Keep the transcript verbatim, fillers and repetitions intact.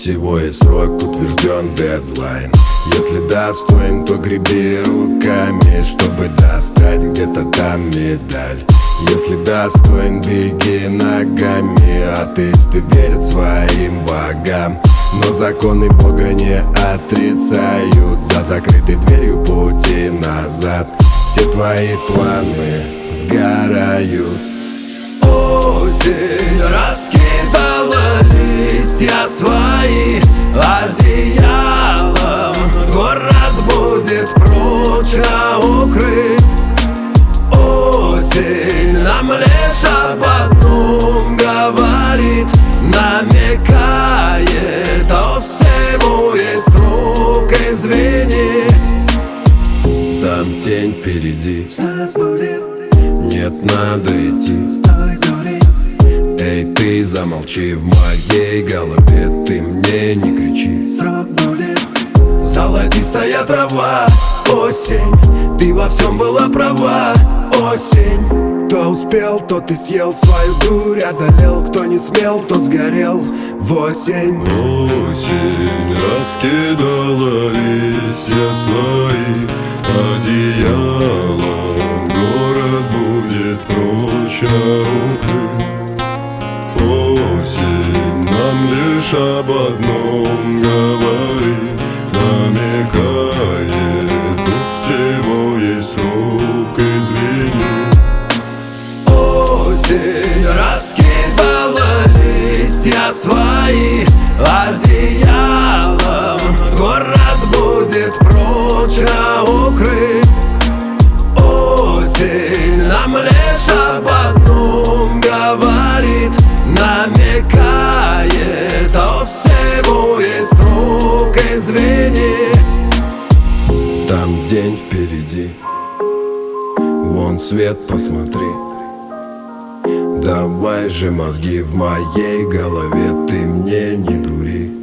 всего есть срок, утвержден дедлайн. Если достоин, то греби руками, чтобы достать где-то там медаль. Если достоин, беги ногами. Атеисты верят своим богам, но законы Бога не отрицают. За закрытой дверью пути назад все твои планы сгорают. Осень раскидала листья свои одеялом. Город будет прочно укрыт. Осень нам лишь об одном говорит, намекает: о всему есть срок, извини. Там тень впереди, Нас будет, нет, надо идти. стой, дури. Эй, ты замолчи, в моей голове ты мне не кричи. Срок будет, Золотистая трава, осень, ты во всем была права, осень. Кто успел, тот и съел свою дурь, одолел. Кто не смел, тот сгорел в осень. Осень раскидала листья свои одеялом. Город будет прочно укрыт. Осень нам лишь об одном говорит, намекает: у всего есть срок, извини. осень раскидала листья свои одеялом. Город будет прочно укрыт. Осень нам лишь об одном говорит, намекает: о всего есть срок, извини. Там день впереди, вон свет, посмотри. Давай же мозги, в моей голове ты мне не дури.